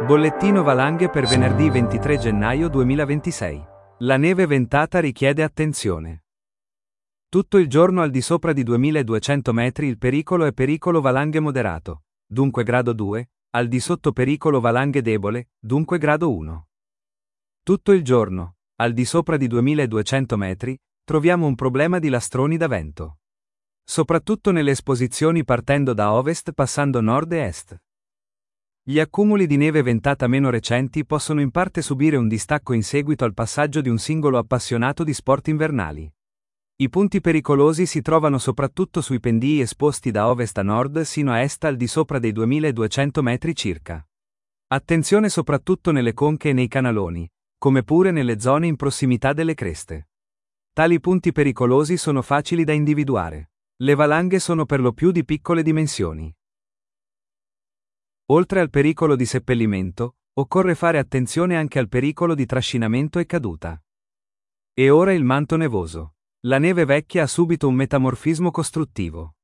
Bollettino valanghe per venerdì 23 gennaio 2026. La neve ventata richiede attenzione. Tutto il giorno al di sopra di 2200 metri il pericolo è pericolo valanghe moderato, dunque grado 2, al di sotto pericolo valanghe debole, dunque grado 1. Tutto il giorno, al di sopra di 2200 metri, troviamo un problema di lastroni da vento. Soprattutto nelle esposizioni partendo da ovest passando nord e est. Gli accumuli di neve ventata meno recenti possono in parte subire un distacco in seguito al passaggio di un singolo appassionato di sport invernali. I punti pericolosi si trovano soprattutto sui pendii esposti da ovest a nord sino a est al di sopra dei 2200 metri circa. Attenzione soprattutto nelle conche e nei canaloni, come pure nelle zone in prossimità delle creste. Tali punti pericolosi sono facili da individuare. Le valanghe sono per lo più di piccole dimensioni. Oltre al pericolo di seppellimento, occorre fare attenzione anche al pericolo di trascinamento e caduta. E ora il manto nevoso. La neve vecchia ha subito un metamorfismo costruttivo.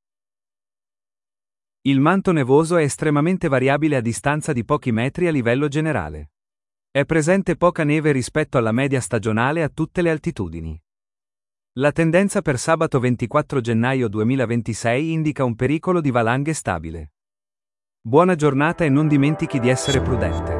Il manto nevoso è estremamente variabile a distanza di pochi metri a livello generale. È presente poca neve rispetto alla media stagionale a tutte le altitudini. La tendenza per sabato 24 gennaio 2026 indica un pericolo di valanghe stabile. Buona giornata e non dimentichi di essere prudente.